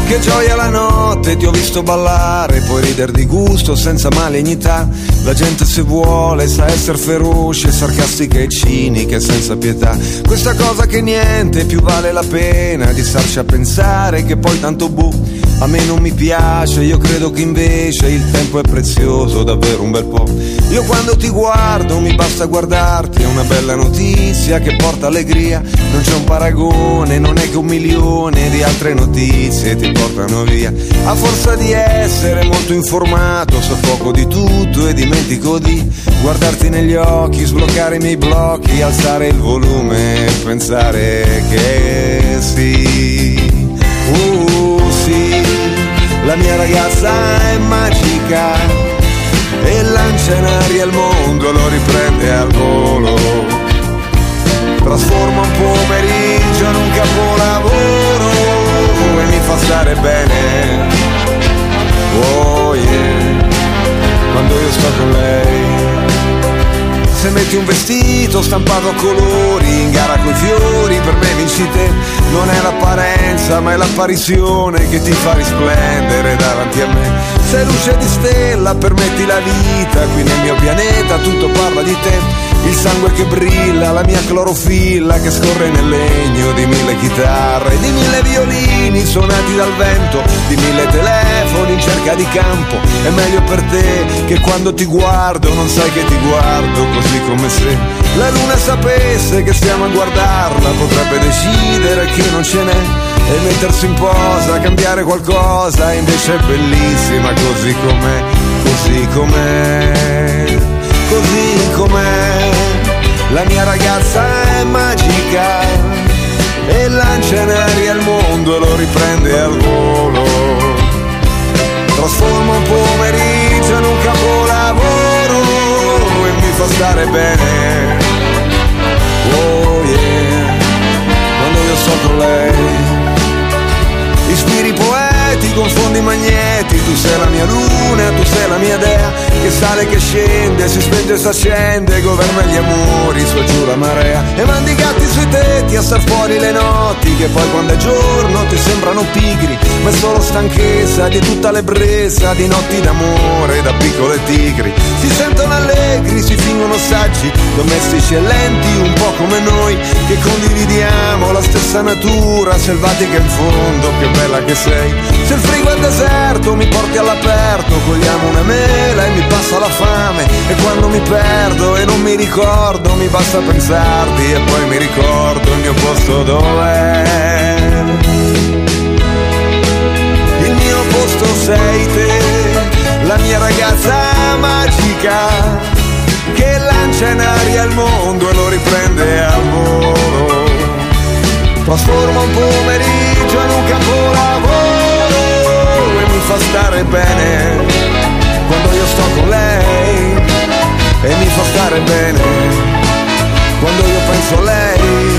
Che gioia la notte, ti ho visto ballare, puoi ridere di gusto senza malignità. La gente se vuole sa essere feroce, sarcastica e cinica e senza pietà. Questa cosa che niente più vale la pena di starci a pensare che poi tanto a me non mi piace, io credo che invece il tempo è prezioso, davvero un bel po'. Io quando ti guardo mi basta guardarti, è una bella notizia che porta allegria. Non c'è un paragone, non è che 1 milione di altre notizie ti portano via. A forza di essere molto informato, so poco di tutto e dimentico di guardarti negli occhi, sbloccare i miei blocchi, alzare il volume e pensare che sì. Sì, la mia ragazza è magica e lancia in aria il mondo e lo riprende al volo. Trasforma un pomeriggio in un capolavoro e mi fa stare bene. Oh yeah, quando io sto con lei. Se metti un vestito stampato a colori, in gara coi fiori, per me vinci te. Non è l'apparenza ma è l'apparizione che ti fa risplendere davanti a me. Sei luce di stella, permetti la vita, qui nel mio pianeta tutto parla di te. Il sangue che brilla, la mia clorofilla che scorre nel legno di 1000 chitarre, di 1000 violini suonati dal vento, di 1000 telefoni in cerca di campo. È meglio per te che quando ti guardo non sai che ti guardo, così come se la luna sapesse che stiamo a guardarla, potrebbe decidere che non ce n'è e mettersi in posa, cambiare qualcosa, invece è bellissima così com'è, così com'è, così com'è. La mia ragazza è magica e lancia in aria il mondo e lo riprende al volo. Trasforma un pomeriggio in un capolavoro e mi fa stare bene. Oh yeah, quando io sto con lei. Ispiri poeti, confondi magneti, tu sei la mia luna, tu sei la mia dea, che sale, che scende, si spenge e si accende, governa gli amori, su e giù la marea, e mandi i gatti sui tetti a star fuori le notti, che poi quando è giorno ti sembrano pigri, ma è solo stanchezza di tutta l'ebbrezza di notti d'amore da piccole tigri. Si sentono allegri, si fingono saggi, domestici e lenti, un po' come noi, che condividiamo la stessa natura, selvatica in fondo, che bella che sei. Se il frigo è deserto mi porti all'aperto, cogliamo una mela e mi passa la fame, e quando mi perdo e non mi ricordo mi basta pensarti e poi mi ricordo il mio posto dov'è. Il mio posto sei te, la mia ragazza magica che lancia in aria il mondo e lo riprende al volo. Trasforma un pomeriggio in un capolavoro e mi fa stare bene quando io sto con lei, e mi fa stare bene quando io penso a lei.